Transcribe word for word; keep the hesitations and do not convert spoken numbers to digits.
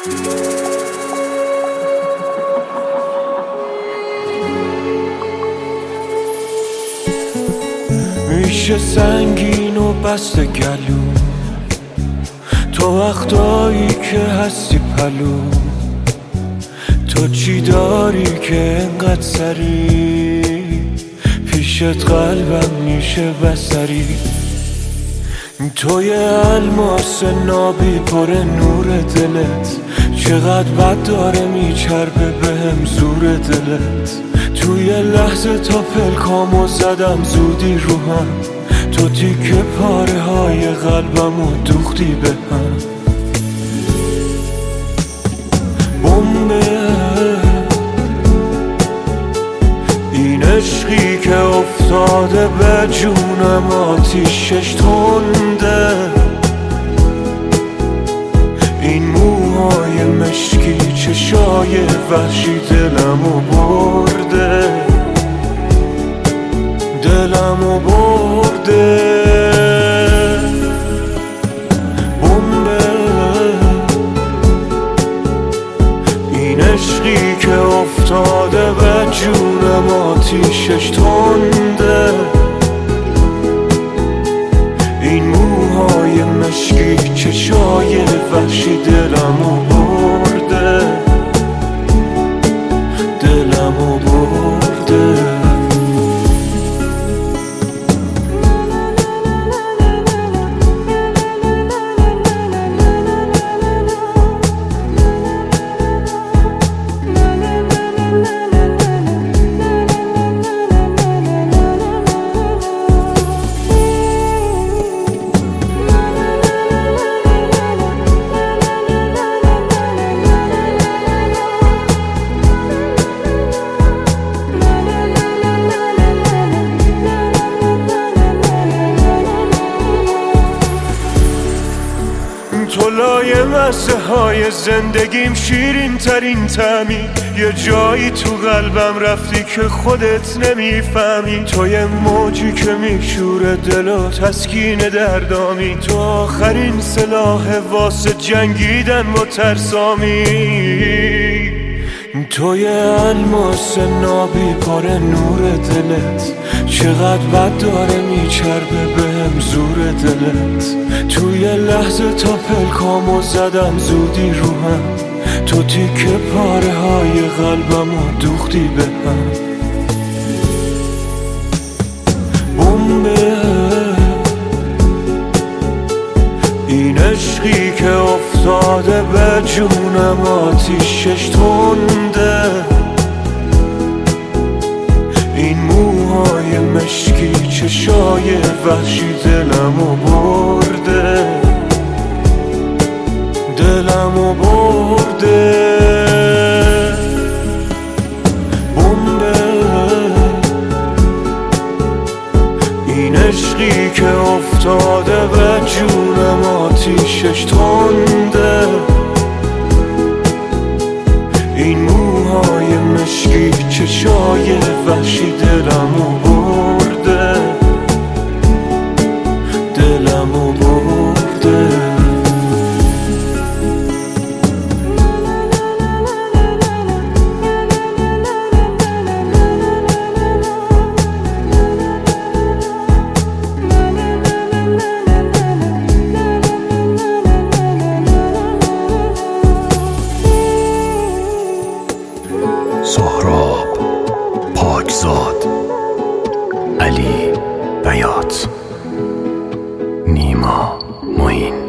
میشه سنگین و بسته گلو تو وقتایی که هستی پلو، تو چی داری که انقدر سری پیشت قلبم میشه بسری. تو یه الماس نابی پر نور دلت، چقدر بد داره میچربه بهم زور دلت. توی لحظه تا پلکامو زدم زودی رو هم، تو تیکه پاره های قلبمو دوختی به هم. بمبه این عشقی که افتاده به جونم، آتیشش تنده. این موهای مشکی چشای وحشی دلمو برده، دلمو برده. بمبه این عشقی که افتاده به جونم، آتیشش تنده. این موهای مشکی چشای وحشی دلمو برده، دلمو برده. تو لایه مزه های زندگیم، شیرین ترین طعمی، یه جایی تو قلبم رفتی که خودت نمیفهمی. تو یه موجی که میشوره دل و تسکین دردامی، تو آخرین سلاح واسه جنگیدن با ترسامی. تو یه الماس نابی پر نور دلت، چقدر بد داره میچربه بهم زور دلت. توی لحظه تا پلکامو زدم زودی رو هم، تو تیکه پاره های قلبمو دوختی به هم. بمبه این عشقی که افتاده به جونم، آتیشش تنده. این موهای مشکی چشای وحشی دلمو برده، دلمو برده. بمبه این عشقی که افتاده به جونم، آتیشش تنده. این موهای مشکی چشای وحشی دلمو برده، دلمو برده. سهراب پاکزاد، علی بیات، نیما معین.